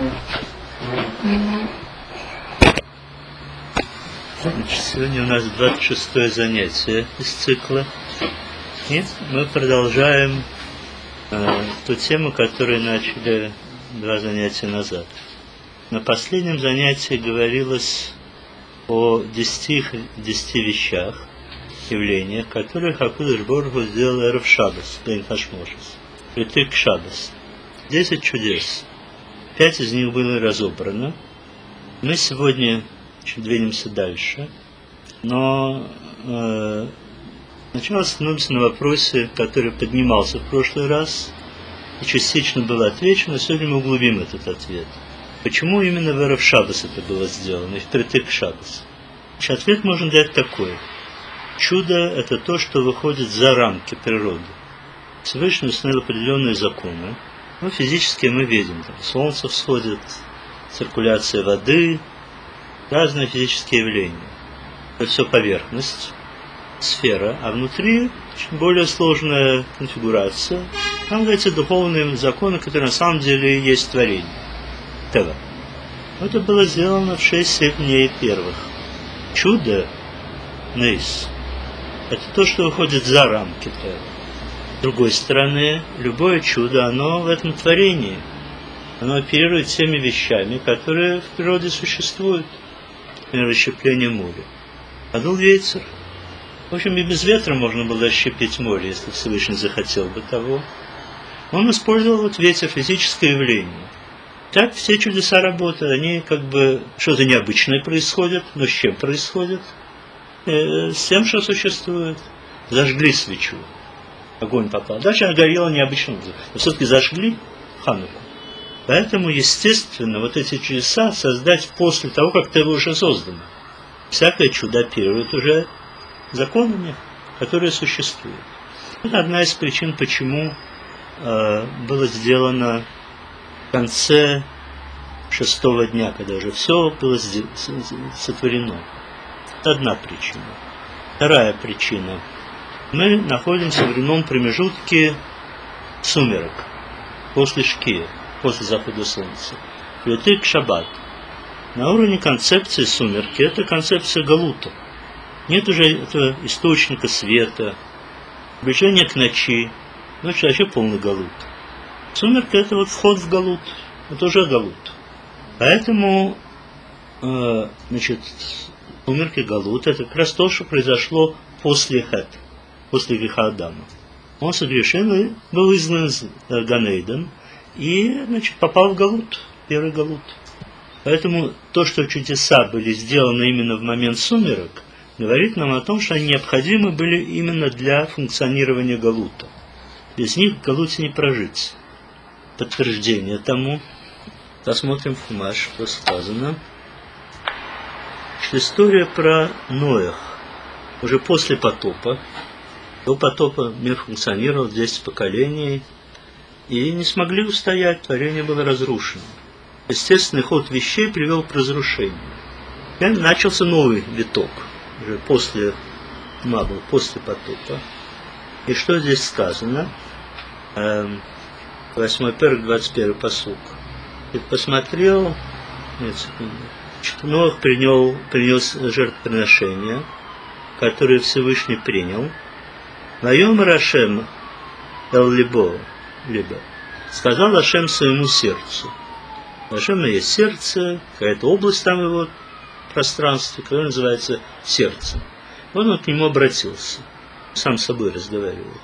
Сегодня у нас 26-е занятие из цикла. И мы продолжаем ту тему, которую начали 2 занятия назад. На последнем занятии говорилось о 10 вещах, явлениях, которые Хакодыш Борух Ху сделал эрев Шаббос, Бейн Хашмошес, притык Шаббос. 10 чудес. 5 из них было разобрано. Мы сегодня двинемся дальше, но сначала остановимся на вопросе, который поднимался в прошлый раз и частично был отвечен, и сегодня мы углубим этот ответ. Почему именно в эрев Шаббос это было сделано, и в притык Шаббос? Ответ можно дать такой. Чудо – это то, что выходит за рамки природы. Всевышний установил определенные законы. Ну, физически мы видим, там, солнце всходит, циркуляция воды, разные физические явления. Это все поверхность, сфера, а внутри очень более сложная конфигурация. Там говорится духовные законы, которые на самом деле и есть творение. Тева. Это было сделано в 6-7 дней первых. Чудо, нейс, это то, что выходит за рамки Тева. С другой стороны, любое чудо, оно в этом творении. Оно оперирует теми вещами, которые в природе существуют. Например, расщепление моря. Подул ветер. В общем, и без ветра можно было расщепить море, если Всевышний захотел бы того. Он использовал вот ветер, физическое явление. Так все чудеса работают. Они как бы что-то необычное происходит. Но с чем происходит? С тем, что существует. Зажгли свечу. Огонь попал. Дальше она горела необычным образом. Но все-таки зажгли Хануку. Поэтому, естественно, вот эти чудеса создать после того, как Тева уже создано. Всякое чудо оперирует уже законами, которые существуют. Это одна из причин, почему было сделано в конце 6-го дня, когда уже все было сотворено. Это одна причина. Вторая причина. Мы находимся в временном промежутке сумерок, после шкия, после захода солнца. Притык Шаббат. На уровне концепции сумерки это концепция галута. Нет уже этого источника света, приближения к ночи. Ночь вообще полный галут. Сумерка это вот вход в галут. Это уже галут. Поэтому сумерки галут это как раз то, что произошло после Хет, после греха Адама. Он согрешил и был изгнан из Ганейден и попал в галут, первый галут. Поэтому то, что чудеса были сделаны именно в момент сумерок, говорит нам о том, что они необходимы были именно для функционирования галута. Без них в галуте не прожить. Подтверждение тому. Посмотрим в Хумаш, что сказано. Что история про Ноах. Уже после потопа. До потопа мир функционировал 10 поколений. И не смогли устоять, творение было разрушено. Естественный ход вещей привел к разрушению. И начался новый виток. Уже после потопа. И что здесь сказано? 8 перек, 21 пасук. И посмотрел, Ноах принес жертвоприношение, которое Всевышний принял. Вайомар Ашем эл-либо, сказал Ашем своему сердцу. У Ашема есть сердце, какая-то область там его пространства, которая называется сердцем. Вот он к нему обратился, сам с собой разговаривает.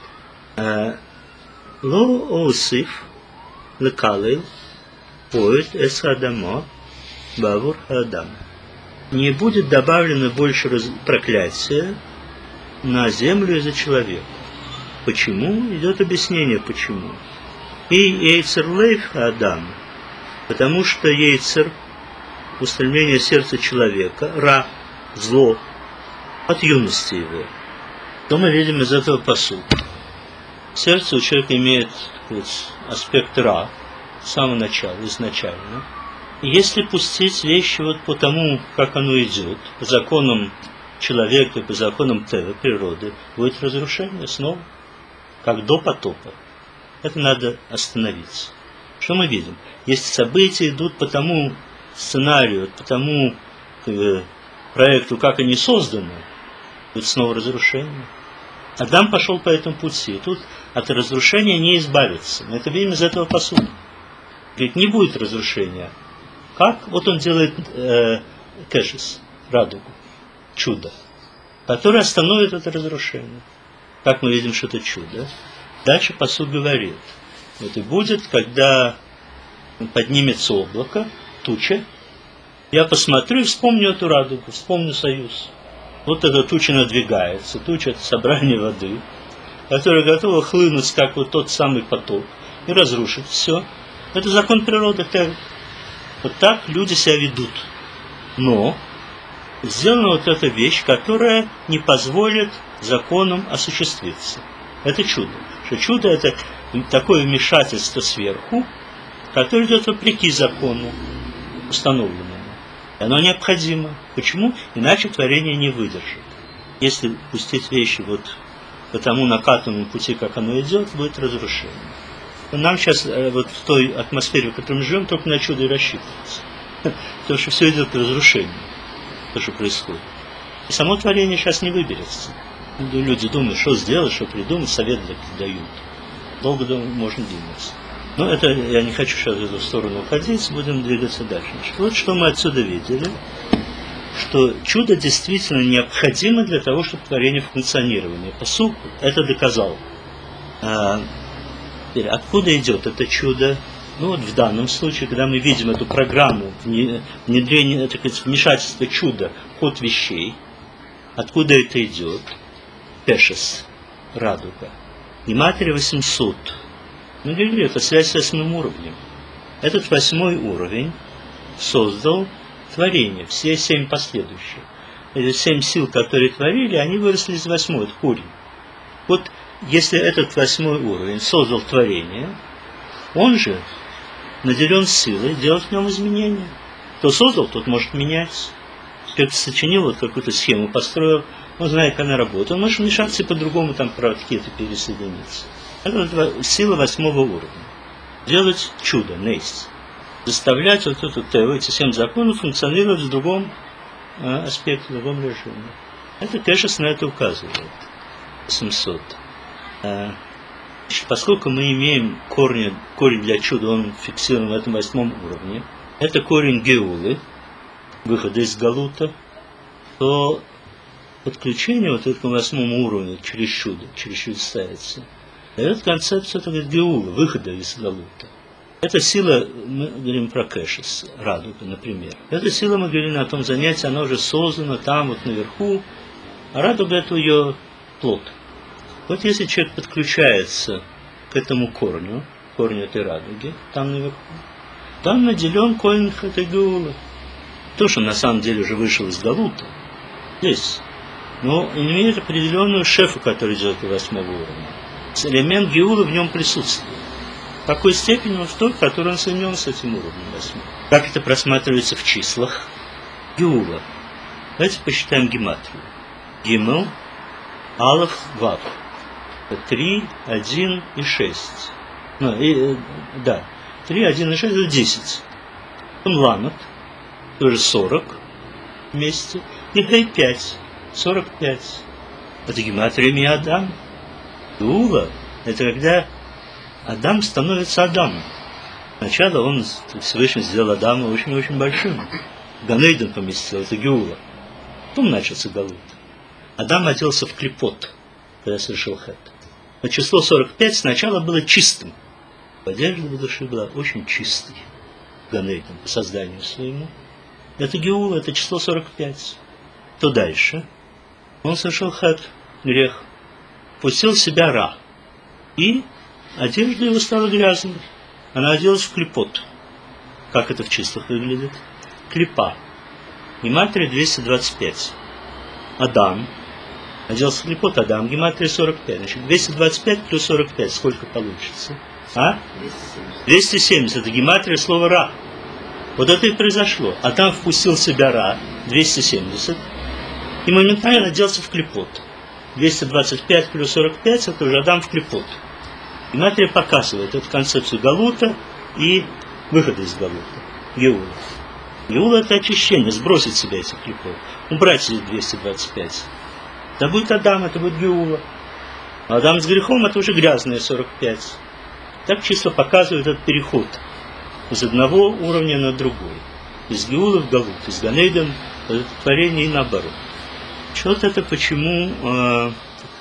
Ло оусиф лекалил поэт эс адамо бавур адам. Не будет добавлено больше проклятия на землю из-за человека. Почему? Идет объяснение, почему. И ейцер лейф адам, потому что ейцер, устремление сердца человека, ра, зло, от юности его. То мы видим из этого пасука. Сердце у человека имеет аспект ра с самого начала, изначально. И если пустить вещи вот по тому, как оно идет, по законам человека, по законам Тева, природы, будет разрушение снова, как до потопа. Это надо остановиться. Что мы видим? Если события идут по тому сценарию, по тому проекту, как они созданы, будет снова разрушение. Адам пошел по этому пути, и тут от разрушения не избавиться. Мы это видим из этого посука. Говорит, не будет разрушения. Как? Вот он делает кэшес, радугу, чудо, которое остановит это разрушение. Как мы видим, что это чудо? Дальше посук говорит, вот и будет, когда поднимется облако, туча, я посмотрю и вспомню эту радугу, вспомню союз. Вот эта туча надвигается, туча – это собрание воды, которая готова хлынуть, как вот тот самый поток, и разрушить все. Это закон природы. Вот так люди себя ведут. Но сделана вот эта вещь, которая не позволит законам осуществиться. Это чудо. Что чудо – это такое вмешательство сверху, которое идет вопреки закону установленному. И оно необходимо. Почему? Иначе творение не выдержит. Если пустить вещи вот по тому накатанному пути, как оно идет, будет разрушение. Нам сейчас вот в той атмосфере, в которой мы живем, только на чудо и рассчитывается. Потому что все идет к разрушению, то, что происходит. И само творение сейчас не выберется. Люди думают, что сделать, что придумать, совет дают. Долго можно двигаться. Но это я не хочу сейчас в эту сторону уходить, будем двигаться дальше. Значит, вот что мы отсюда видели, что чудо действительно необходимо для того, чтобы творение функционировало. Пасук это доказал. Теперь, откуда идет это чудо? Ну вот в данном случае, когда мы видим эту программу внедрения, так сказать, вмешательства чуда в ход вещей, откуда это идет? Пешес, радуга. Гематрия 800. Мы говорили, это связь с 8 уровнем. Этот 8 уровень создал творение, все 7 последующих. Эти 7 сил, которые творили, они выросли из 8, это корень. Вот если этот 8 уровень создал творение, он же наделен силой делать в нем изменения. Кто создал, тот может менять. Кто-то сочинил, вот какую-то схему построил, он знает, как она работает. Он может вмешаться и по-другому там какие-то пересоединиться. Это сила 8 уровня. Делать чудо, нейс. Заставлять вот эту тео, эти 7 законов функционировать в другом аспекте, в другом режиме. Это Кэшес на это указывает. 800. Поскольку мы имеем корень для чуда, он фиксирован в этом 8 уровне, это корень Геулы, выхода из Галута, то подключение вот этому 8 уровню через чудо ставится. Дает концепцию Геула, выхода из Галута. Эта сила, мы говорим про Кэшес, радуга, например. Эта сила, мы говорили на том занятии, она уже создана там, вот наверху, а радуга – это ее плод. Вот если человек подключается к этому корню этой радуги, там наверху, там наделен корень этой Геулы. То, что на самом деле уже вышел из Галута, здесь, но имеет определенную шефу, который идет до 8 уровня. Элемент Геулы в нем присутствует. В какой степени он в той, в которой он соединен с этим уровнем 8. Как это просматривается в числах? Геула. Давайте посчитаем гематрию. Гимел, Алеф, Вав. 3, 1 и 6. 3, 1 и 6 это 10. Потом Ламет, тоже 40 вместе. И Гей 5, 45. Это гематрия имя Адам. Геула – это когда Адам становится Адамом. Сначала он, Всевышний, сделал Адама очень-очень большим. Ганейден поместил, это Геула. Потом начался Галут. Адам оделся в клипот, когда совершил хэт. Но число 45 сначала было чистым. Одежда в душе была очень чистой. Ганейден по созданию своему. Это Геула, это число 45. То дальше он совершил хэт, грех. Пустил в себя Ра. И одежда его стала грязной. Она оделась в клипот. Как это в числах выглядит? Клипа. Гематрия 225. Адам. Оделся в клипот Адам. Гематрия 45. Значит, 225 плюс 45. Сколько получится? 270. Это гематрия слова Ра. Вот это и произошло. Адам впустил в себя Ра. 270. И моментально оделся в клипот. 225 плюс 45 это уже Адам в клипот. Гематрия показывает эту концепцию Галута и выхода из галута. Геула. Геула — это очищение, сбросить с себя этих грехов, убрать эти 225. Это будет Адам, это будет Геула. А Адам с грехом — это уже грязные 45. Так чисто показывает этот переход из одного уровня на другой. Из Геулы в Галут, из Ганейден в творение и наоборот. Вот это почему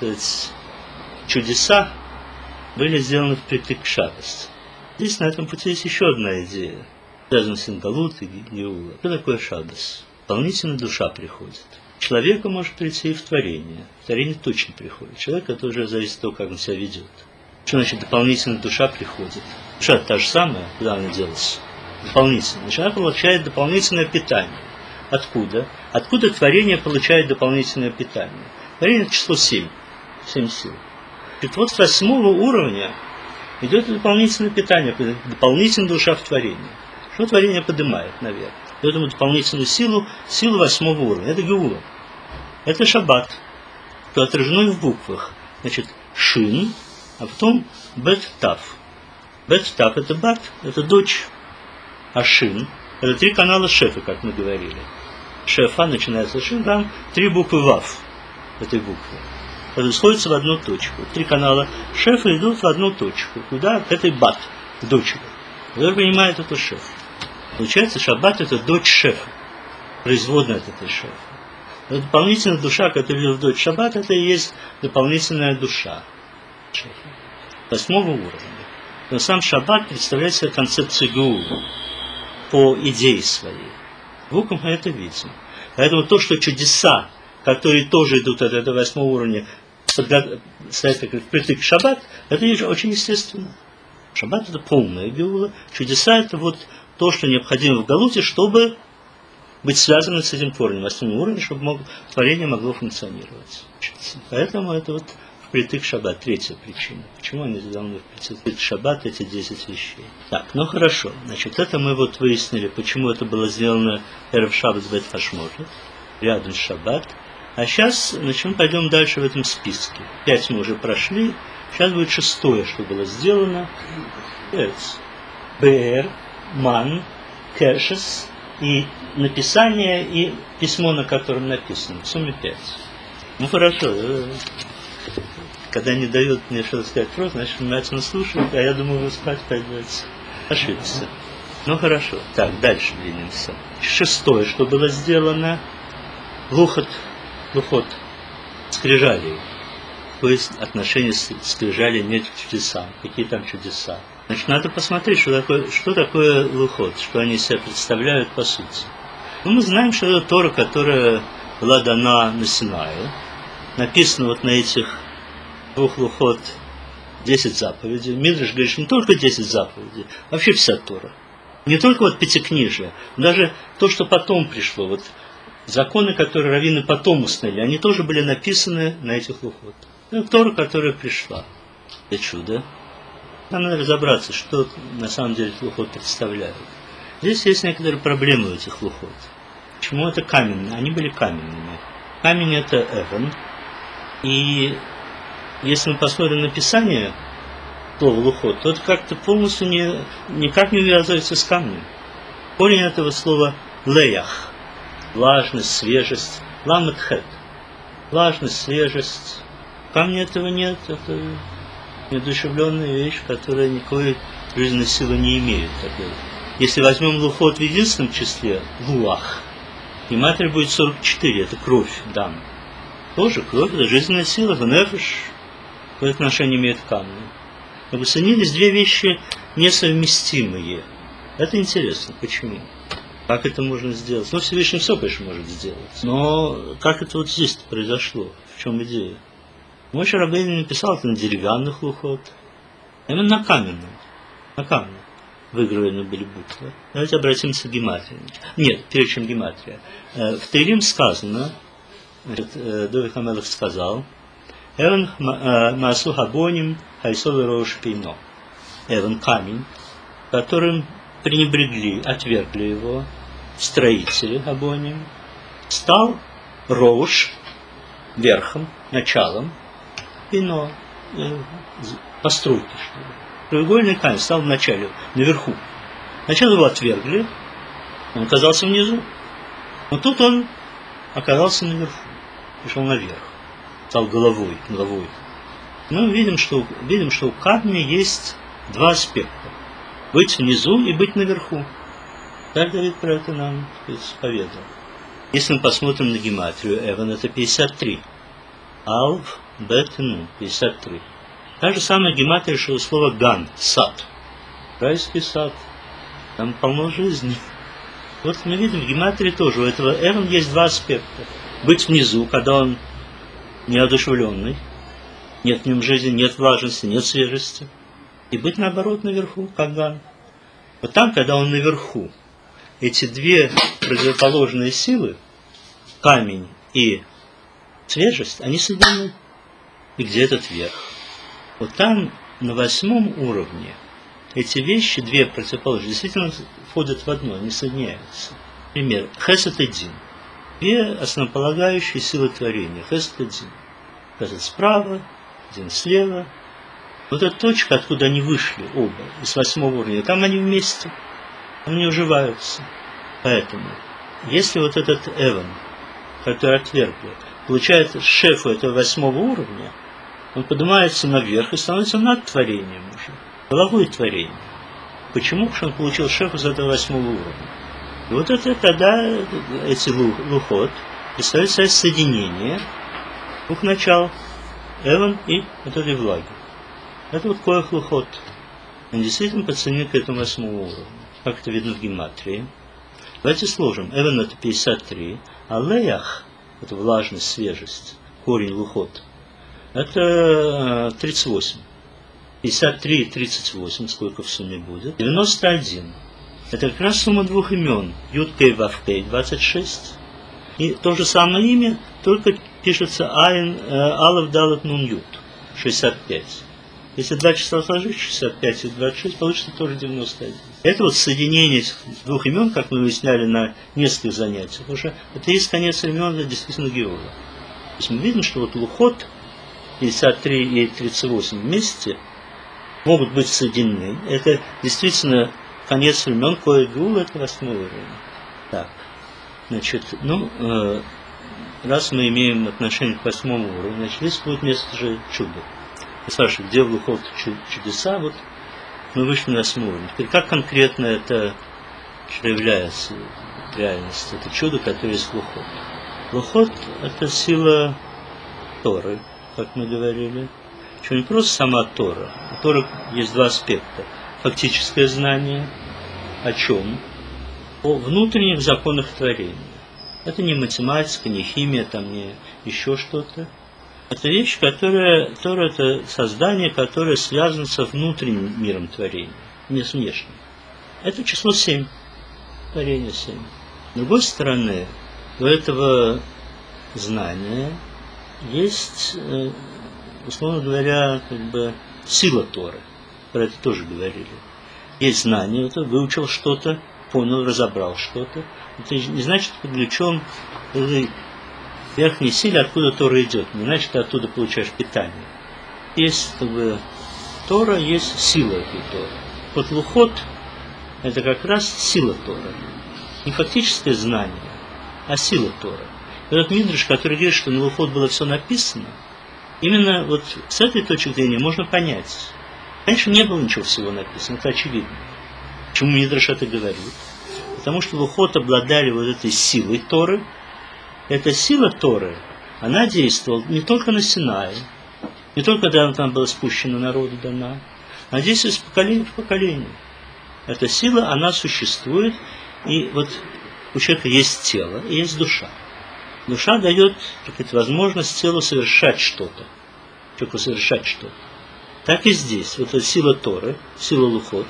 чудеса были сделаны впритык к Шаббас. Здесь на этом пути есть еще одна идея, связанная с Галут и Геула. Что такое Шаббас? Дополнительно душа приходит. Человеку может прийти и в творение. В творение точно приходит. Человек — это уже зависит от того, как он себя ведет. Что значит дополнительно душа приходит? Душа та же самая, куда она делась? Дополнительно. Значит, она получает дополнительное питание. Откуда? Откуда творение получает дополнительное питание? Творение — это число 7. 7 сил. И вот с 8-го уровня идет дополнительное питание, дополнительная душа в творении. Что творение поднимает наверх? Дает ему дополнительную силу 8-го уровня. Это Геула. Это Шаббат, то отражено в буквах. Значит, Шин, а потом Бет-Тав. Бет-Тав — это Бат, это дочь. А Шин — это 3 канала Шефа, как мы говорили. Шефа начинается Шин, там 3 буквы Вав этой буквы. Это сходится в одну точку. 3 канала Шефа идут в одну точку. Куда? К этой Бат, к дочери. Кто понимает эту Шеф. Получается, Шаббат — это дочь Шефа, производная от этой Шефа. Но дополнительная душа, которая идет в дочь Шаббат, это и есть дополнительная душа Шефа. 8-го уровня. Но сам Шаббат представляет себе концепцию Геулы по идее своей. Буквам мы это видим. Поэтому то, что чудеса, которые тоже идут от этого 8-го уровня, стоят как впритык к Шаббат, это очень естественно. Шаббат — это полная Геула. Чудеса — это вот то, что необходимо в Галуте, чтобы быть связанным с этим корнем, 8-м уровнем, чтобы творение могло функционировать. Поэтому это вот впритык к Шаббат, 3-я причина. Почему они должны впритык к Шаббат, эти 10 вещей? Так, ну хорошо. Значит, это мы вот выяснили, почему это было сделано Эрев Шаббат Бет Хашможет, рядом с Шаббат. А сейчас пойдем дальше в этом списке. 5 мы уже прошли. Сейчас будет 6-е, что было сделано. БР, Ман, Кэшес и написание, и письмо, на котором написано. В сумме 5. Ну хорошо. Когда не дают мне что-то сказать просто, значит, внимательно слушают, а я думаю, вы спать пойдете. Ошибся. Ну хорошо. Так, дальше двинемся. 6-е, что было сделано. Лухот, скрижали. То есть отношение скрижали нет к чудесам. Какие там чудеса? Значит, надо посмотреть, что такое лухот, что они себя представляют по сути. Ну, мы знаем, что это Тора, которая была дана на Синае. Написано вот на этих 2 лухот 10 заповедей. Мидраш говорит, что не только 10 заповедей, вообще вся Тора. Не только вот пятикнижие, даже то, что потом пришло, вот законы, которые раввины потом установили, они тоже были написаны на этих лухот. Это Тора, которая пришла. Это чудо. Нам надо разобраться, что на самом деле эти лухот представляют. Здесь есть некоторые проблемы у этих лухот. Почему это каменные? Они были каменными. Камень — это эвен. И если мы посмотрим на Писание слова лухот, то это как-то полностью никак не увязывается с камнем. Корень этого слова леях. Влажность, свежесть. Ламетхет. Влажность, свежесть. В камне этого нет. Это неодушевленная вещь, которая никакой жизненной силы не имеет. Если возьмем лухот в единственном числе, луах, гематрия будет 44, это кровь, дам. Тоже кровь, это жизненная сила, нефеш, какое отношение имеет к камню. Но соединились 2 вещи несовместимые. Это интересно. Почему? Как это можно сделать? Ну, Всевышний все, конечно, может сделать. Но как это вот здесь произошло? В чем идея? Моше Рабейну написал это на деревянных лухот. Именно на каменном. На камне выгравированы были буквы. Давайте обратимся к гематрии. Нет, перед чем гематрия. В Теилим сказано, Довид Хамелах сказал, Эвен Маасу Хабоним Хайсовый Рош Пейно. Эвен камень, которым пренебрегли, отвергли его строители Хабоним, стал Рош верхом, началом, Пейно, постройки, что ли. Краеугольный камень стал вначале наверху. Сначала его отвергли, он оказался внизу. Но тут он оказался наверху, пришел наверх, стал головой. Мы видим, что у камня есть два аспекта. Быть внизу и быть наверху. Так Давид про это нам поведал. Если мы посмотрим на гематрию, Эван это 53. Алв, Бет и Нун, 53. Та же самая гематрия, что у слова Ган, сад. Райский сад. Там полно жизни. Вот мы видим, в гематрии тоже у этого Эван есть два аспекта. Быть внизу, когда он неодушевленный, нет в нем жизни, нет влажности, нет свежести. И быть наоборот наверху, как Ган. Вот там, когда он наверху, эти две противоположные силы, камень и свежесть, они соединены. И где этот верх? Вот там, на 8 уровне, эти вещи, две противоположные, действительно входят в одно, они соединяются. Например, Хесед и Дин. Две основополагающие силы творения. Хесед и Дин. Хесед справа, Дин слева. Вот эта точка, откуда они вышли оба, из 8 уровня, там они вместе, там они уживаются. Поэтому, если вот этот Эван, который отвергли, получает шефу этого 8 уровня, он поднимается наверх и становится над творением уже, головой творения. Почему? Потому что он получил шеф из этого 8 уровня. И вот это тогда эти лухот представляют собой соединение двух начал, Эван и вот этой влаги. Это вот коэх лухот. Он действительно подсоединен к этому 8 уровню. Как это видно в гематрии. Давайте сложим. Эван это 53, а леях, это влажность, свежесть, корень лухот, это 38. 53 и 38, сколько в сумме будет? 91. Это как раз сумма двух имен. Юд-Кей, Вав-Кей, 26. И то же самое имя, только пишется Айн, Алав, Далат, Нун, Юд, 65. Если два числа сложить, 65 и 26, получится тоже 91. Это вот соединение этих двух имен, как мы выясняли на нескольких занятиях, уже это есть конец времен для действительно Геора. То есть мы видим, что вот лухот 53 и 38 вместе могут быть соединены. Это действительно конец времен, коэх геула, это 8 уровень. Так, значит, раз мы имеем отношение к 8 уровню, значит, здесь будет место же чуда. Я спрашиваю, где в лухот чудеса? Вот мы вышли на 8 уровень. Теперь как конкретно это проявляется в реальности? Это чудо, которое есть в лухот. Лухот – это сила Торы, как мы говорили. Что не просто сама Тора. У Торы есть два аспекта. Фактическое знание о чем? О внутренних законах творения. Это не математика, не химия, там не еще что-то. Это вещь, которая, Тора – это создание, которое связано со внутренним миром творения, не с внешним. Это число 7. Творение 7. С другой стороны, у этого знания есть, условно говоря, сила Торы. Про это тоже говорили. Есть знание, это выучил что-то, понял, разобрал что-то. Это не значит, что подключен к верхней силе, откуда Тора идет. Не значит, ты оттуда получаешь питание. Есть Тора, есть сила этой Торы. Вот лухот – это как раз сила Торы. Не фактическое знание, а сила Торы. Этот мидраш, который говорит, что на лухот было все написано, именно вот с этой точки зрения можно понять. Конечно, не было ничего всего написано, это очевидно. Почему мидраш это говорит? Потому что лухот обладали вот этой силой Торы. Эта сила Торы, она действовала не только на Синае, не только когда там была спущена народу дана, а действует из поколения в поколение. Эта сила, она существует, и вот у человека есть тело и есть душа. Душа дает возможность телу совершать что-то, человеку совершать что-то. Так и здесь. Вот эта сила Торы, сила лухот,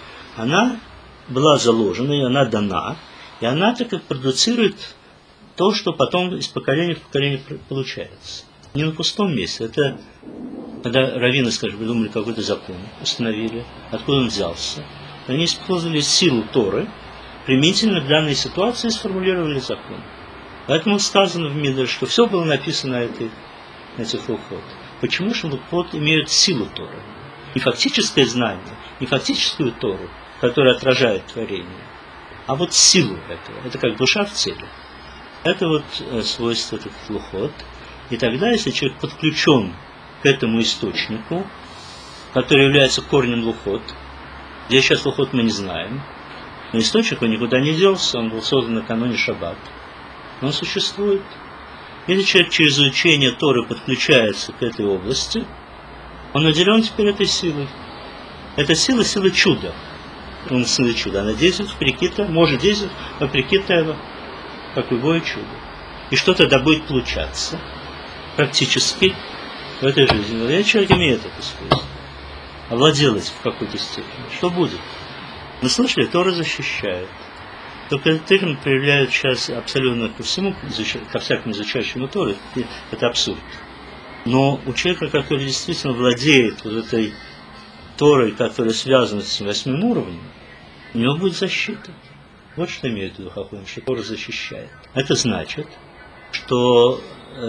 она была заложена, и она дана, и она так как продуцирует то, что потом из поколения в поколение получается. Не на пустом месте. Это когда раввины, скажем, придумали какой-то закон, установили, откуда он взялся. Они использовали силу Торы, применительно к данной ситуации сформулировали закон. Поэтому сказано в Мидраше, что все было написано на этих лухот. Почему же лухот имеют силу Торы? Не фактическое знание, не фактическую Тору, которая отражает творение, а вот силу этого. Это как душа в теле. Это вот свойство этот лухот. И тогда, если человек подключен к этому источнику, который является корнем лухот, где сейчас лухот мы не знаем, но источник он никуда не делся, он был создан накануне шаббат. Он существует. Если человек через изучение Торы подключается к этой области, он наделен теперь этой силой. Эта сила – сила чуда. Он сила чуда. Она действует вопреки, может действовать вопреки Теву, как любое чудо. И что тогда будет получаться практически в этой жизни? Вот человек имеет это свойство. Овладел этим в какой-то степени. Что будет? Мы слышали, Тора защищает. Только этот термин проявляют сейчас абсолютно ко всему, ко всякому изучающему Тору. Это абсурд. Но у человека, который действительно владеет вот этой Торой, которая связана с 8 уровнем, у него будет защита. Вот что имеет в виду Хахамим, что Тора защищает. Это значит, что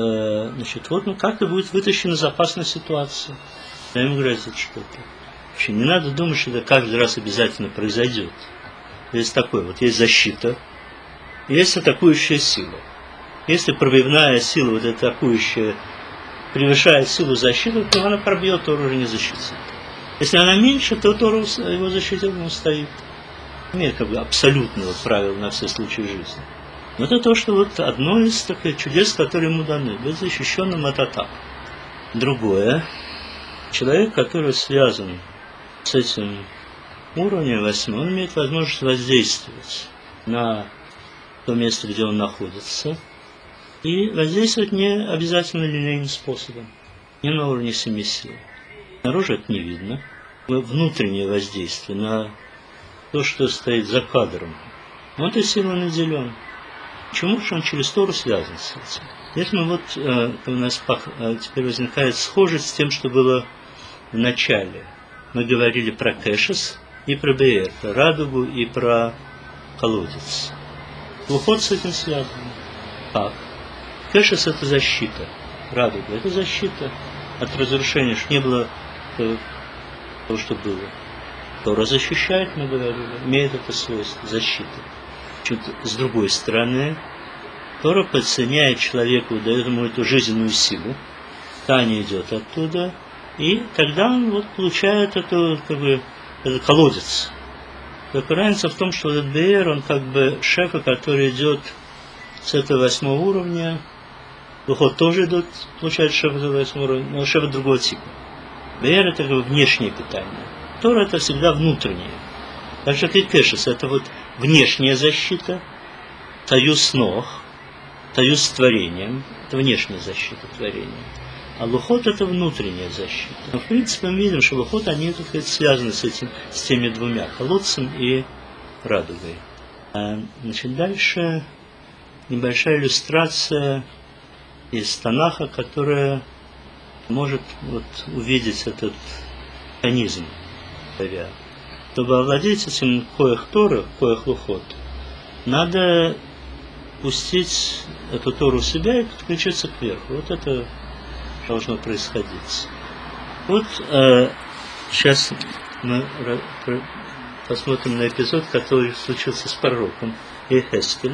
вот как-то будет вытащен из опасной ситуации. А ему грозит что-то. Вообще не надо думать, что это каждый раз обязательно произойдет. Есть такое, вот есть защита, есть атакующая сила. Если пробивная сила, вот эта атакующая, превышает силу защиты, то она пробьет, Тору уже не защитит. Если она меньше, то Тору его защитит, он стоит. Нет как бы абсолютного правила на все случаи жизни. Но это то, что вот одно из таких чудес, которые ему даны, быть защищенным от атак. Другое, человек, который связан с этим уровнем 8, он имеет возможность воздействовать на то место, где он находится, и воздействовать не обязательно линейным способом, не на уровне 7 сил. Снаружи это не видно. Внутреннее воздействие на то, что стоит за кадром. Он этой силой наделен. Почему же он через Тору связан с этим? Здесь мы вот, у нас теперь возникает схожесть с тем, что было в начале. Мы говорили про Кешес и про Беэр, про радугу и про колодец. Лухот с этим связан. Как? Кешес – это защита. Радуга – это защита от разрушения, что не было того, что было. Тора защищает, мы говорили, имеет это свойство защиты. Чуть с другой стороны, Тора подсоединяет человеку, дает ему эту жизненную силу, Таня идет оттуда, и тогда он вот получает эту, как бы, этот колодец. Только разница в том, что этот Беэр, он как бы шефа, который идет с этого 8 уровня, Лухот тоже идут, получает шефа с этого 8 уровня, но шефа другого типа. Беэр это как бы внешнее питание. Тора это всегда внутреннее. Так же и Кешес, это вот внешняя защита, союз с Нох, союз с творением, это внешняя защита творения. А Лухот это внутренняя защита. Но в принципе мы видим, что Лухот, они так сказать, связаны с теми двумя, колодцем и радугой. Значит, дальше небольшая иллюстрация из Танаха, которая может вот увидеть этот механизм. Чтобы овладеть этим коях Тора, коях Лухот, надо пустить эту Тору в себя и подключиться кверху. Вот это должно происходить. Вот сейчас мы посмотрим на эпизод, который случился с пророком Иехескель.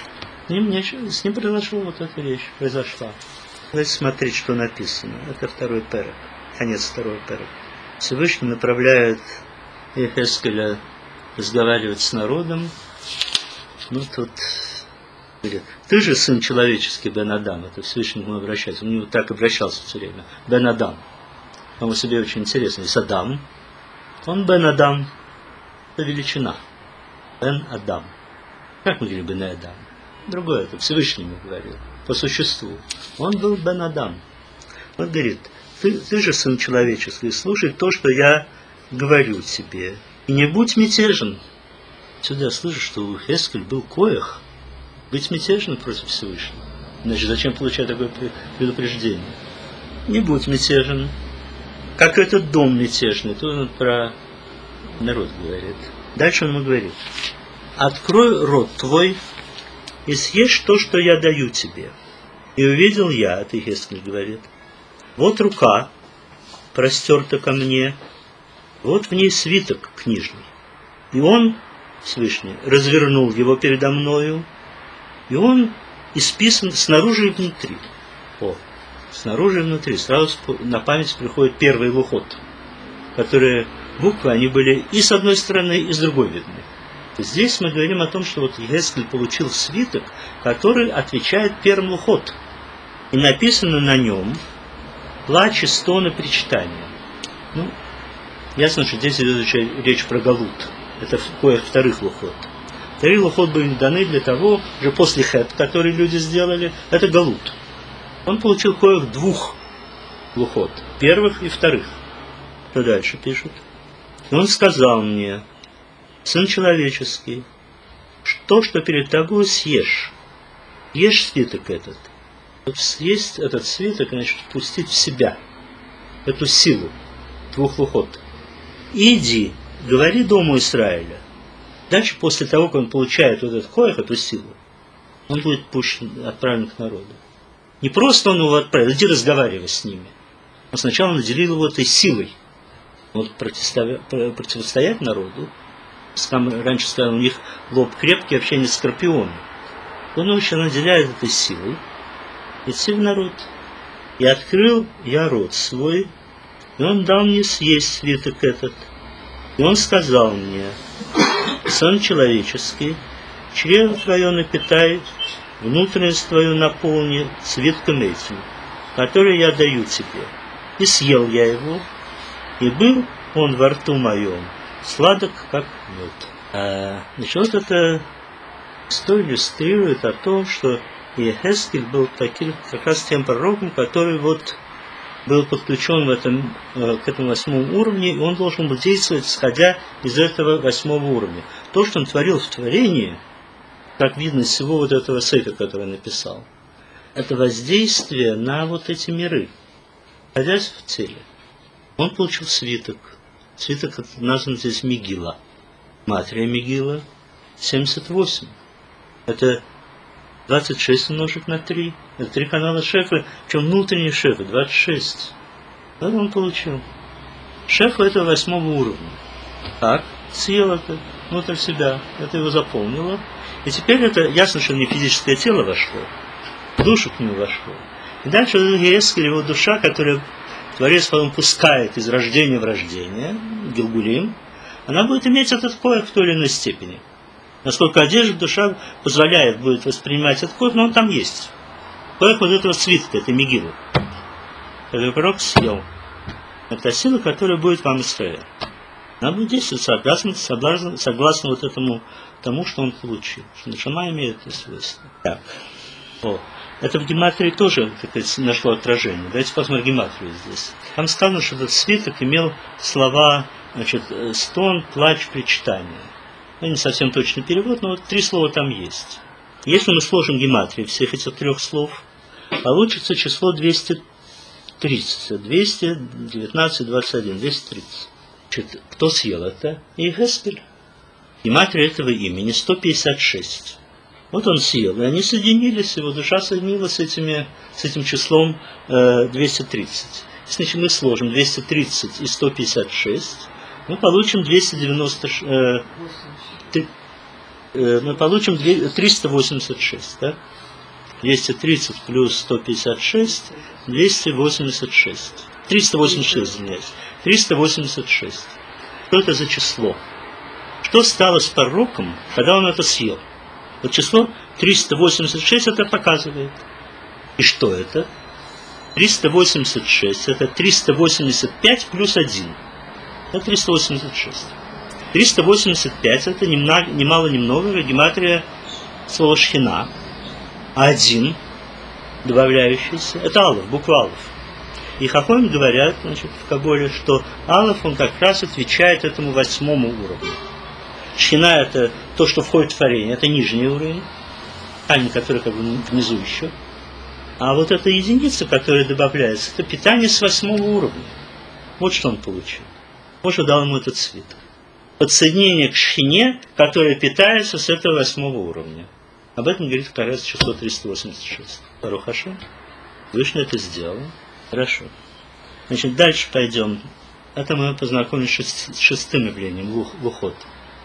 С ним произошла вот эта вещь. Давайте смотреть, что написано. Это 2 перек. Конец 2 перек. Всевышний направляет Иехескеля разговаривать с народом. Ну, тут говорит, ты же сын человеческий, Бен Адам. Это Всевышний к нему обращается. Он к нему так обращался все время. Бен Адам. По-моему, себе очень интересно. Есть Адам. Он Бен Адам. Это величина. Бен Адам. Как мы говорим Бен Адам? Другое, это Всевышний ему говорил. По существу. Он был Бен Адам. Он говорит, ты же сын человеческий, слушай то, что я говорю тебе. И не будь мятежен. Сюда я слышу, что у Иехескель был коях. Быть мятежным против Всевышнего. Значит, зачем получать такое предупреждение? Не будь мятежен. Как этот дом мятежный. Тут он про народ говорит. Дальше он ему говорит. Открой рот твой и съешь то, что я даю тебе. И увидел я, это Иехескель говорит, вот рука простерта ко мне, Вот в ней свиток книжный. И он, Всевышний, развернул его передо мною, и он исписан снаружи и внутри. Снаружи и внутри. Сразу на память приходит первый лухот, которые буквы, они были и с одной стороны, и с другой видны. Здесь мы говорим о том, что вот Ехескель получил свиток, который отвечает первому лухот. И написано на нем плач и стоны причитания. Ясно, что здесь идет речь про галут. Это вторых лухот. Вторые лухот были даны для того, уже после хет, который люди сделали, это галут. Он получил двух лухот, первых и вторых. Что дальше пишут? И он сказал мне: сын человеческий, что перед тобой съешь. Ешь свиток этот. Вот съесть этот свиток, значит, впустить в себя эту силу двух лухот. Иди, говори дому Израиля. Дальше, после того, как он получает вот этот коэх, эту силу, он будет отправлен к народу. Не просто он его отправил, иди разговаривай с ними. Он сначала наделил его этой силой. Вот противостоять народу. Раньше сказал, у них лоб крепкий, общение с скорпионом. Он его еще наделяет этой силой. Идти в народ. И открыл я рот свой, и он дал мне съесть свиток этот. И он сказал мне: сын человеческий, чрево твое напитай, внутренность твою наполни свитком этим, который я даю тебе. И съел я его, и был он во рту моем сладок, как мед. Значит, вот это иллюстрирует о том, что Ехескель был как раз тем пророком, который вот был подключен к этому 8 уровню, и он должен был действовать, исходя из этого 8 уровня. То, что он творил в творении, как видно из всего вот этого сефера, который он написал, это воздействие на вот эти миры, находясь в теле. Он получил свиток. Свиток назван здесь Мегила. Матрия Мегила 78. Это 26 умножить на 3. Это 3 канала шефа, причем внутренний шефа, 26. Вот он получил. Шефа этого 8 уровня. Так, съел это внутрь себя, это его заполнило. И теперь это ясно, что не физическое тело вошло, в душу к нему вошло. И дальше Ехескель, его душа, которая Творец потом пускает из рождения в рождение, Гилгулим, она будет иметь этот коэх в той или иной степени. Насколько одежда душа позволяет будет воспринимать этот коэх, но он там есть. Коэх вот этого свитка, это Мегилу, который пророк съел. Это сила, которая будет вам Израиль. Она будет действовать согласно вот этому, тому, что он получил. Что Нешама имеет это свойство. Так. Это в гематрии тоже, так сказать, нашло отражение. Давайте посмотрим гематрию здесь. Там сказано, что этот свиток имел слова, значит, стон, плач, причитание. Не совсем точный перевод, но вот 3 слова там есть. Если мы сложим гематрию всех этих 3 слов, получится число 230. 219, 21, 230. Значит, кто съел это? Ехескель. Гематрия этого имени 156. Вот он съел, и они соединились, его душа соединилась с этим числом 230. Если мы сложим 230 и 156, мы получим 386. Да? 230 плюс 156, 286. 386, извиняюсь. 386. Что это за число? Что стало с пророком, когда он это съел? Вот число 386 это показывает. И что это? 386 это 385 плюс 1. Это 386. 385 это ни мало ни много гематрия слова шхина. А 1 добавляющийся, это алеф, буква алеф. И хахоим говорят, значит, в Каболе, что алеф, он как раз отвечает этому 8 уровню. Шхина это то, что входит в творение, это нижний уровень, камень, который как бы внизу еще. А вот эта единица, которая добавляется, это питание с 8 уровня. Вот что он получил. Вот что дал ему этот свиток. Подсоединение к шхине, которое питается с этого 8 уровня. Об этом говорит как раз число 386. Барух Ашем. Вышний это сделал. Хорошо. Значит, дальше пойдем. Это мы познакомились с шестым явлением, Лухот.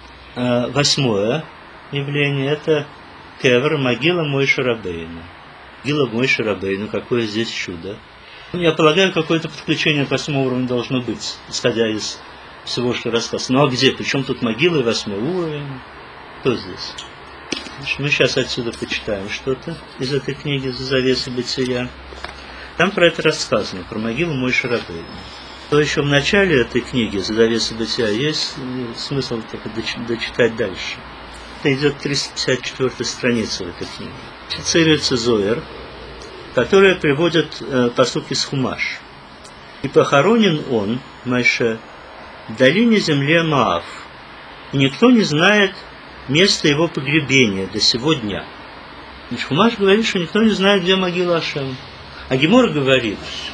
Восьмое явление – это Кевер, могила Мойше Рабейну. Могила Мойше Рабейну, какое здесь чудо. Я полагаю, какое-то подключение к восьмому уровню должно быть, исходя из всего, что рассказано. Ну а где? Причем тут могила и восьмой уровень? Кто здесь? Значит, мы сейчас отсюда почитаем что-то из этой книги «Завеса бытия». Там про это рассказано, про могилу Мойше Рабейну. То еще в начале этой книги «Завеса бытия» есть смысл дочитать дальше. Это идет 354 страница в этой книге. Цитируется Зоэр, которая приводит пасук из Хумаш. «И похоронен он, Моше, в долине земли Моав, и никто не знает места его погребения до сего дня». Хумаш говорит, что никто не знает, где могила Ашема. А Гемора говорит,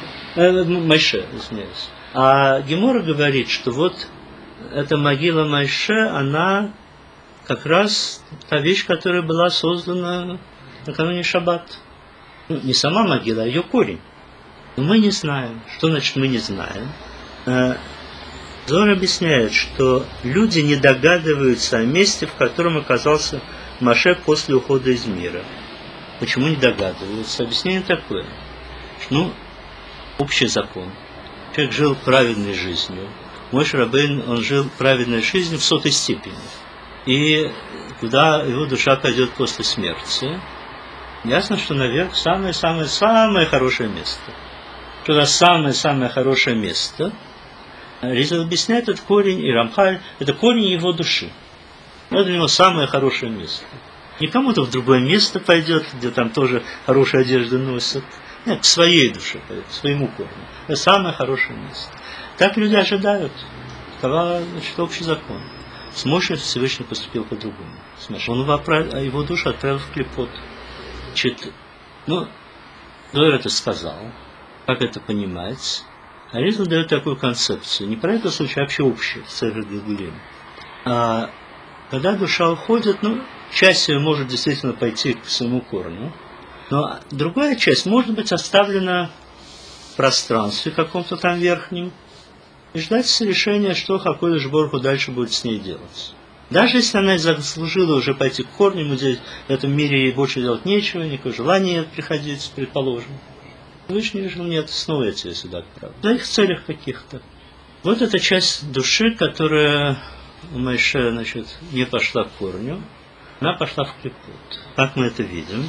Моше, извиняюсь. А Гемора говорит, что вот эта могила Моше, она как раз та вещь, которая была создана накануне Шаббат. Ну, не сама могила, а ее корень. Но мы не знаем. Что значит мы не знаем? Зоар объясняет, что люди не догадываются о месте, в котором оказался Моше после ухода из мира. Почему не догадываются? Объяснение такое. Ну, общий закон. Человек жил праведной жизнью. Мойше Рабейну, он жил праведной жизнью в 100-й степени. И куда его душа пойдет после смерти, ясно, что наверх самое-самое-самое хорошее место. Что это самое-самое хорошее место? Ризаль объясняет, этот корень, и Рамхаль, это корень его души. Это для него самое хорошее место. Не кому-то в другое место пойдет, где там тоже хорошие одежды носят. Нет, к своей душе пойдет, к своему корню. Это самое хорошее место. Так люди ожидают. Такова, значит, общий закон. С Моше Всевышний поступил по-другому. Он его душу отправил в клипот. Значит, Зоэр это сказал. Как это понимать? А Ризаль дает такую концепцию. Не про это случай, а вообще общее. А когда душа уходит, часть ее может действительно пойти к своему корню. Но другая часть может быть оставлена в пространстве каком-то там верхнем и ждать решения, что Хакодеш Барух Ху дальше будет с ней делать. Даже если она заслужила уже пойти к корню, в этом мире ей больше делать нечего, никакого желания нет приходить, предположим. Всевышний решил, нет, снова я тебя сюда отправлю. В своих целях каких-то. Вот эта часть души, которая у Моше, значит, не пошла к корню, она пошла в клипот. Как мы это видим?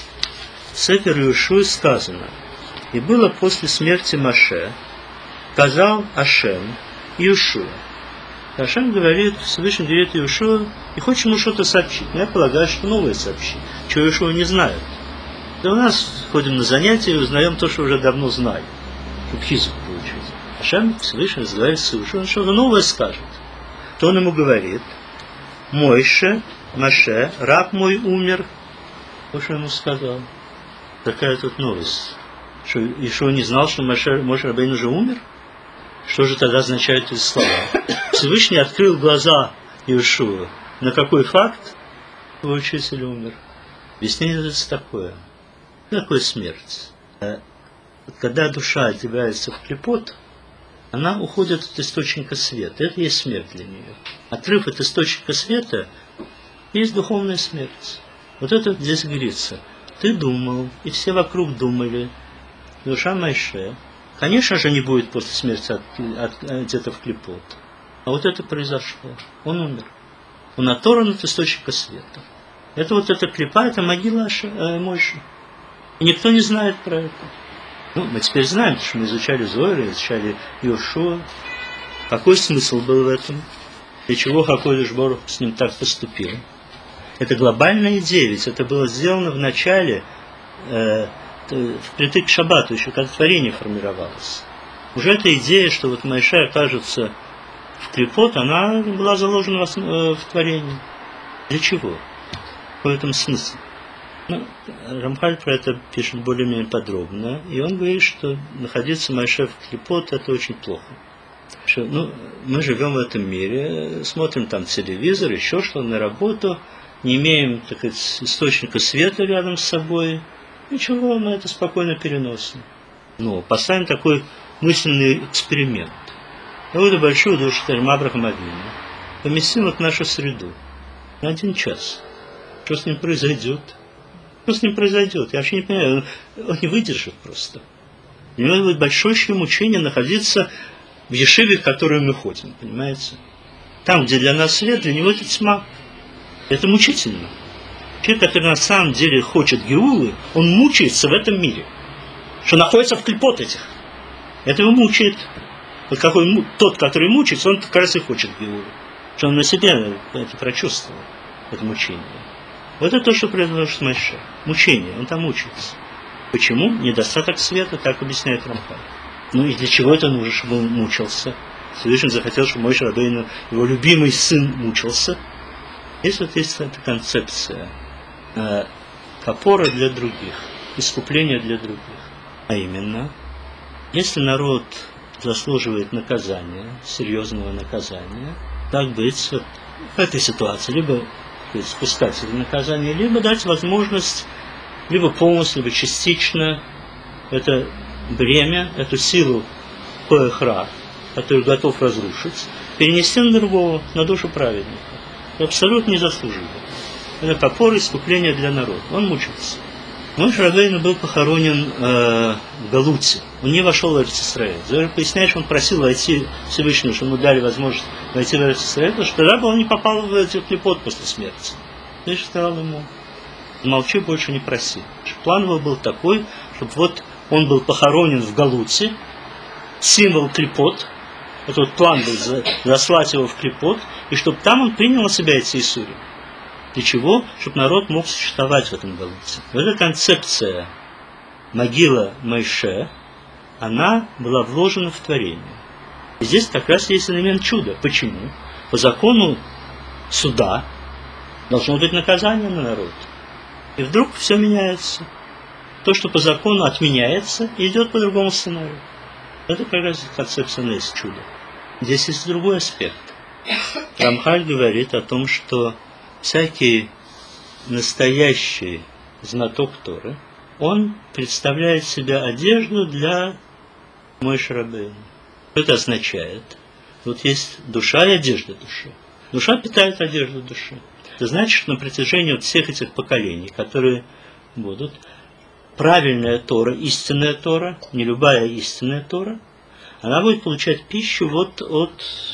В Сефер Йошуа сказано: «И было после смерти Моше, сказал Ашем Йошуа». Ашем говорит, Всевышний говорит Йошуа, и хочет ему что-то сообщить. Но я полагаю, что новое сообщить, чего Йошуа не знает. Да у нас ходим на занятия и узнаем то, что уже давно знаем, чтобы хизук получить. Ашем Всевышний разговаривает с Йошуа, он что-то новое скажет. То он ему говорит: «Моше, Моше, раб мой умер». Вот что ему сказал. Такая тут новость. Что Йошуа не знал, что Мойше Рабейну уже умер? Что же тогда означают эти слова? Всевышний открыл глаза Йошуа. На какой факт его учитель умер? Объяснение это такое. Что такое смерть? Когда душа одевается в клипот, она уходит от источника света. Это и есть смерть для нее. Отрыв от источника света есть духовная смерть. Вот это здесь говорится. Ты думал, и все вокруг думали, душа Моше, конечно же, не будет после смерти где-то в клипот. А вот это произошло. Он умер. Он оторван от источника света. Это вот эта клипа, это могила Моше. И никто не знает про это. Мы теперь знаем, потому что мы изучали Зоэр, изучали Йошуа. Какой смысл был в этом? Для чего Хакодеш Барух Ху с ним так поступил? Это глобальная идея, ведь это было сделано в начале, впритык к Шаббату, еще когда творение формировалось. Уже эта идея, что вот Моше окажется в клипот, она была заложена в творении. Для чего? В этом смысле. Рамхаль про это пишет более-менее подробно, и он говорит, что находиться Моше в клипот – это очень плохо. Что, мы живем в этом мире, смотрим там телевизор, еще что-то, на работу, не имеем, так сказать, источника света рядом с собой, ничего, мы это спокойно переносим. Но поставим такой мысленный эксперимент. какую-то большую душу, скажем, Авраама Авину, поместим вот в нашу среду на 1 час. Что с ним произойдет? Что с ним произойдет? Я вообще не понимаю. Он не выдержит просто. У него будет большое мучение находиться в ешиве, в которую мы ходим, понимаете? Там, где для нас свет, для него это тьма. Это мучительно. Человек, который на самом деле хочет геулы, он мучается в этом мире. Что находится в клипот этих. Это его мучает. Вот какой, тот, который мучается, он как раз и хочет геулы. Что он на себе это прочувствовал, это мучение. Вот это то, что произошло с Моше. Мучение, он там мучается. Почему? Недостаток света, так объясняет Рамхаль. Ну и для чего это нужно, чтобы он мучился? Всевышний захотел, чтобы Моше Рабейну, его любимый сын, мучился. Есть вот есть эта концепция капора для других, искупления для других. А именно, если народ заслуживает наказания, серьезного наказания, так быть в этой ситуации, либо спускать это наказание, либо дать возможность, либо полностью, либо частично это бремя, эту силу коэхра, которую готов разрушить, перенести на другого, на душу праведника. Это абсолютно не заслуживает. Это капор, искупление для народа. Он мучился. Моше Рабейну был похоронен в Галуте. Он не вошел в Эрец-Исраэль. Зоар поясняет, что он просил войти Всевышнего, что ему дали возможность войти в Эрец-Исраэль, потому что тогда бы он не попал в этот клипот после смерти. Всевышний сказал ему: молчи, больше не проси. План его был такой, чтобы вот он был похоронен в Галуте, символ клипот. Это вот план был заслать его в клипот, и чтобы там он принял на себя эти иссури. Для чего? Чтобы народ мог существовать в этом Галуте. Вот эта концепция могила Моше, она была вложена в творение. И здесь как раз есть элемент чуда. Почему? По закону суда должно быть наказание на народ. И вдруг все меняется. То, что по закону отменяется, идет по другому сценарию. Это как раз концепция есть чудо. Здесь есть другой аспект. Рамхаль говорит о том, что всякий настоящий знаток Торы, он представляет себя одежду для Моше Рабейну. Что это означает? Вот есть душа и одежда души. Душа питает одежду души. Это значит, что на протяжении вот всех этих поколений, которые будут, правильная Тора, истинная Тора, не любая истинная Тора, она будет получать пищу вот от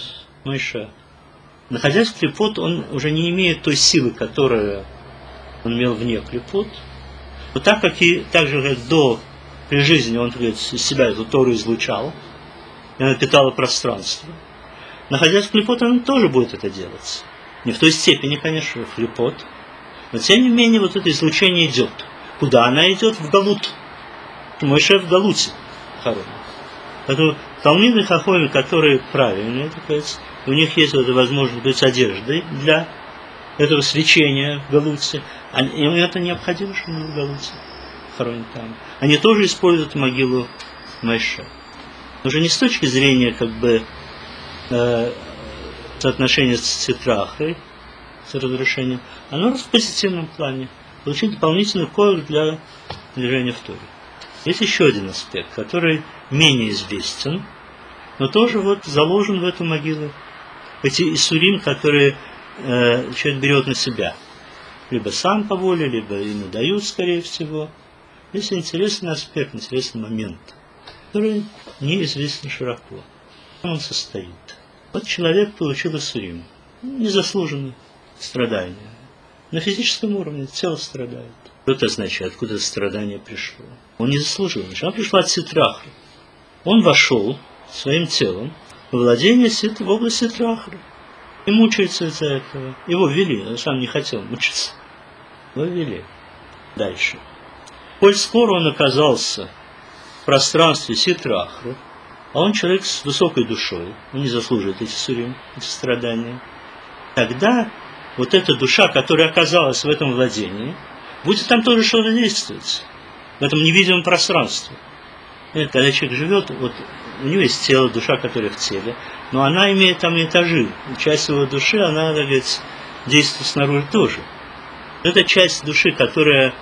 Моше. Находясь в клипот, он уже не имеет той силы, которую он имел вне клипот. Вот так как и так же, как при жизни он из себя эту Тору излучал, и она питала пространство. Находясь в клипот, он тоже будет это делать. Не в той степени, конечно, в клипот, но тем не менее вот это излучение идет. Куда она идет? В Галут. Моше в Галуте хоронен. Поэтому талмиды хахоми, которые правильные, так сказать, у них есть вот возможность быть одеждой для этого свечения в Галуте. Им это необходимо, что они в Галуте хоронят там. Они тоже используют могилу Моше. Но уже не с точки зрения соотношения с Цитрахой, с разрушением, оно в позитивном плане. Получить дополнительный коэк для движения в Торе. Есть еще один аспект, который менее известен, но тоже вот заложен в эту могилу. Эти иссурим, которые человек берет на себя. Либо сам по воле, либо ему дают, скорее всего. Есть интересный аспект, интересный момент, который неизвестен широко. В чем он состоит? Вот человек получил иссурим. Незаслуженное страдание. На физическом уровне тело страдает. Что это означает? Откуда это страдание пришло? Он не заслужил. Оно пришло от Ситрахры. Он вошел своим телом в владение в область Ситрахры. И мучается из-за этого. Его ввели. Он сам не хотел мучиться. Его ввели. Дальше. Коль скоро он оказался в пространстве Ситрахры, а он человек с высокой душой, он не заслуживает эти сурим, эти страдания, тогда вот эта душа, которая оказалась в этом владении, будет там тоже что-то действовать, в этом невидимом пространстве. Нет, когда человек живет, вот у него есть тело, душа, которая в теле, но она имеет там этажи. Часть его души, она, так сказать, действует снаружи тоже. Эта часть души, которая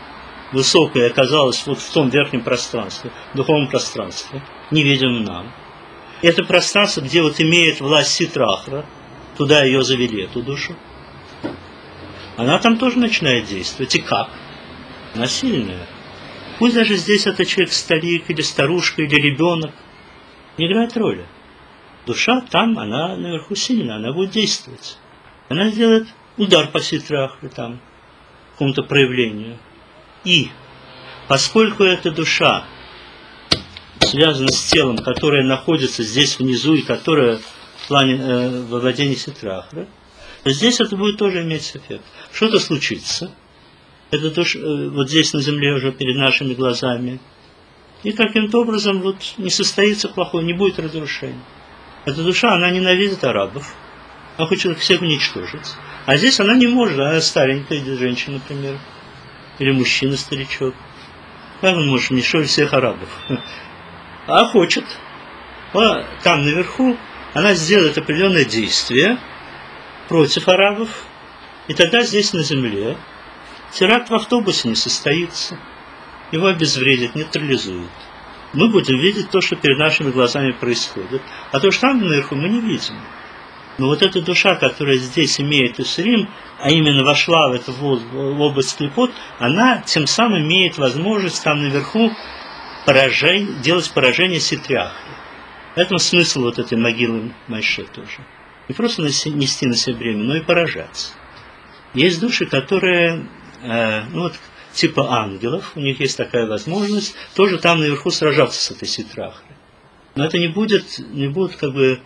высокая, оказалась вот в том верхнем пространстве, в духовном пространстве, невидимом нам. Это пространство, где вот имеет власть Ситра-Ахра, туда ее завели, эту душу. Она там тоже начинает действовать. И как? Она сильная. Пусть даже здесь это человек старик, или старушка, или ребенок. Не играет роли. Душа там, она наверху сильная, она будет действовать. Она сделает удар по Ситра-Ахре там, какому-то проявлению. И поскольку эта душа связана с телом, которое находится здесь внизу и которое в плане во владении Ситра-Ахры, то здесь это будет тоже иметь эффект. Что-то случится. Эта душа вот здесь на земле уже перед нашими глазами. И каким-то образом вот не состоится плохое, не будет разрушения. Эта душа, она ненавидит арабов. Она хочет их всех уничтожить. А здесь она не может, она старенькая женщина, например. Или мужчина, старичок. Как он может уничтожить всех арабов? А хочет. Там наверху она сделает определенное действие против арабов. И тогда здесь на земле теракт в автобусе не состоится. Его обезвредят, нейтрализуют. Мы будем видеть то, что перед нашими глазами происходит. А то, что там наверху, мы не видим. Но вот эта душа, которая здесь имеет Исурим, а именно вошла в эту область клипот, она тем самым имеет возможность там наверху делать поражение Ситра-Ахры. В этом смысл вот этой могилы Моше тоже. Не просто нести на себе бремя, но и поражаться. Есть души, которые, типа ангелов, у них есть такая возможность, тоже там наверху сражаться с этой Ситра-Ахрой. Но это не будет как бы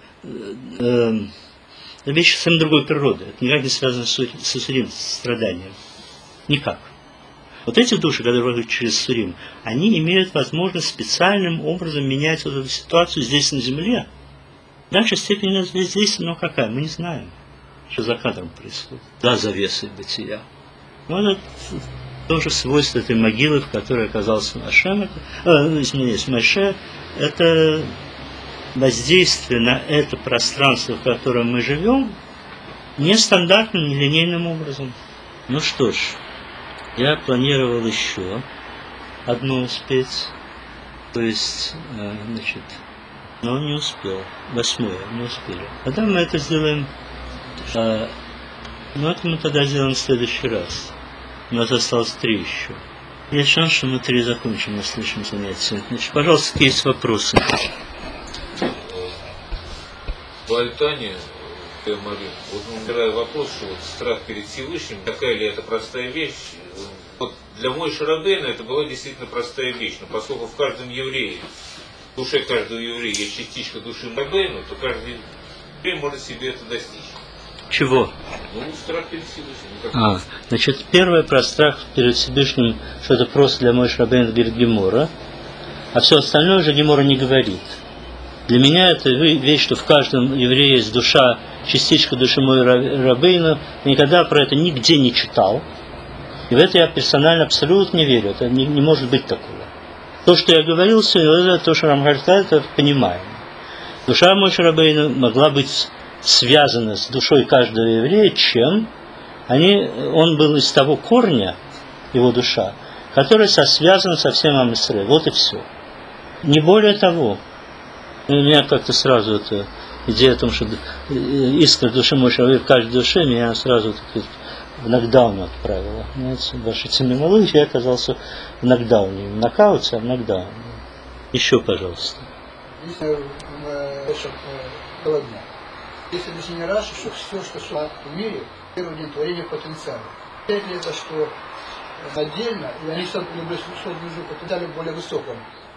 вещь совсем другой природы. Это никак не связано с Исурим, с страданием. Никак. Вот эти души, которые проходят через Сурим, они имеют возможность специальным образом менять вот эту ситуацию здесь на земле. Дальше степень здесь, но какая, мы не знаем, что за кадром происходит. Да, завесы бытия. Вот это тоже свойство этой могилы, в которой оказался Моше, это воздействие на это пространство, в котором мы живем, нестандартным, нелинейным образом. Ну что ж, я планировал еще одну успеть, то есть, но не успел. 8-е, не успели. Тогда мы это сделаем, это мы тогда сделаем в следующий раз. У нас осталось 3 еще. Есть шанс, что мы 3 закончим на следующем занятии. Значит, пожалуйста, какие есть вопросы? В Альтане, вот набираю вопрос, что вот страх перед Всевышним, такая ли это простая вещь? Вот для Моше Рабейну это была действительно простая вещь, но поскольку в каждом еврее, в душе каждого еврея есть частичка души Рабейну, то каждый еврей может себе это достичь. Чего? Страх перед Всевышним. Значит, первое про страх перед Всевышним, что это просто для Моше Рабейну говорит Гемора, а все остальное уже Гемора не говорит. Для меня это вещь, что в каждом еврее есть душа, частичка души Моше Рабейну. Никогда про это нигде не читал. И в это я персонально абсолютно не верю. Это не может быть такого. То, что я говорил сегодня, то, что Рамхаль сказал, это понимаем. Душа Моше Рабейну могла быть связана с душой каждого еврея, чем он был из того корня, его душа, который связан со всем Ам Исраэль. Вот и все. Не более того. У меня как-то сразу эта идея о том, что искра души Моше Рабейну в каждой душе, меня сразу в нокдаун отправила. Знаете, в вашей терминологии я оказался в нокдауне. В нокауте, а в нокдауне. Еще, пожалуйста. Если объяснение Раши, что все, что шло в мире, первый день творения потенциала. Опять ли это, что отдельно, и они что-то внизу потенциале более высоком?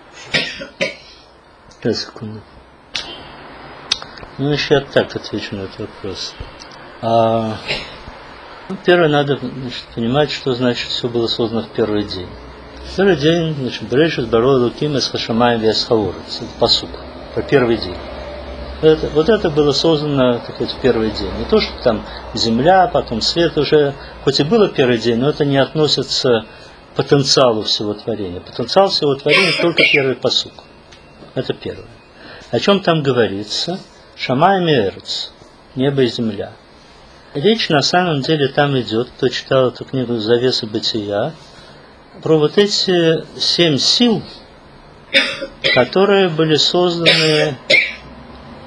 5 секунд. Еще я так отвечу на этот вопрос. Первое, надо понимать, что значит все было создано в первый день. В первый день, Брешит Барой Луким эс Хашамаем вес Хаурец. Это пасук про первый день. Вот это было создано, так сказать, в первый день. Не то, что там земля, потом свет уже, хоть и было первый день, но это не относится к потенциалу всего творения. Потенциал всего творения только первый пасук. Это первое. О чем там говорится? Шамай Мерец, небо и земля. Речь на самом деле там идет, кто читал эту книгу «Завесы бытия», про вот эти 7 сил, которые были созданы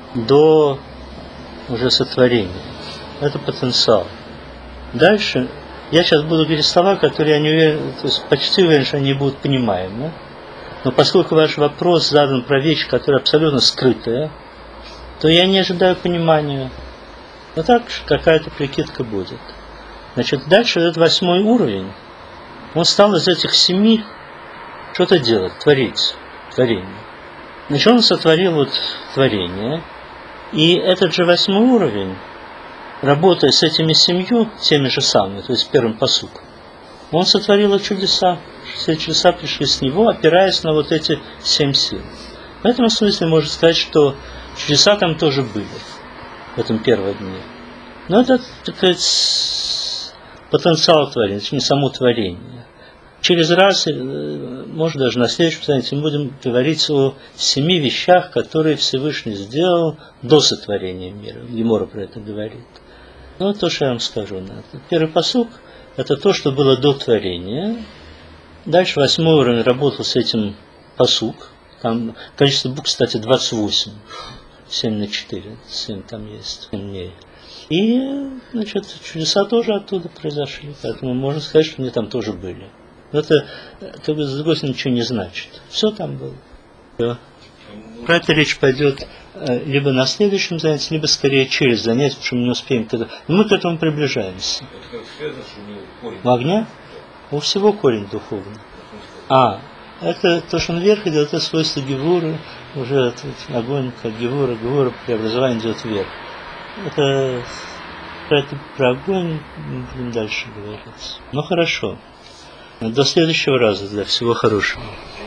до уже сотворения. Это потенциал. Дальше я сейчас буду говорить слова, которые я не уверен, то есть почти уверен, что они будут понимаемы. Но поскольку ваш вопрос задан про вещь, которая абсолютно скрытая, то я не ожидаю понимания. Но так какая-то прикидка будет. Значит, дальше этот 8-й уровень, он стал из этих 7 что-то делать, творить, творение. Значит, он сотворил вот творение, и этот же 8-й уровень, работая с этими 7, теми же самыми, то есть первым пасуком, он сотворил чудеса. Все чудеса пришли с него, опираясь на вот эти 7 сил. В этом смысле можно сказать, что чудеса там тоже были, в этом первом дне. Но это, так сказать, потенциал творения, это не само творение. Через раз, может даже на следующем занятии, мы будем говорить о 7 вещах, которые Всевышний сделал до сотворения мира. Гемора про это говорит. Ну, то, что я вам скажу. Первый пасук – это то, что было до творения. Дальше 8-й уровень работал с этим пасук. Там количество букв, кстати, 28. 7 на 4. 7 там есть. 7 дней. И, значит, чудеса тоже оттуда произошли. Поэтому можно сказать, что они там тоже были. Но это, как бы, с другой стороны, ничего не значит. Все там было. Все. Про это речь пойдет либо на следующем занятии, либо скорее через занятие, потому что мы не успеем. Но мы к этому приближаемся. Это как связано, что у него корень? У огня? У всего корень духовный. Это то, что наверх идет, это свойство гевуры, уже огонь, как гевура, преобразование идет вверх. Это про огонь будем дальше говорить. Ну хорошо. До следующего раза. Всего хорошего.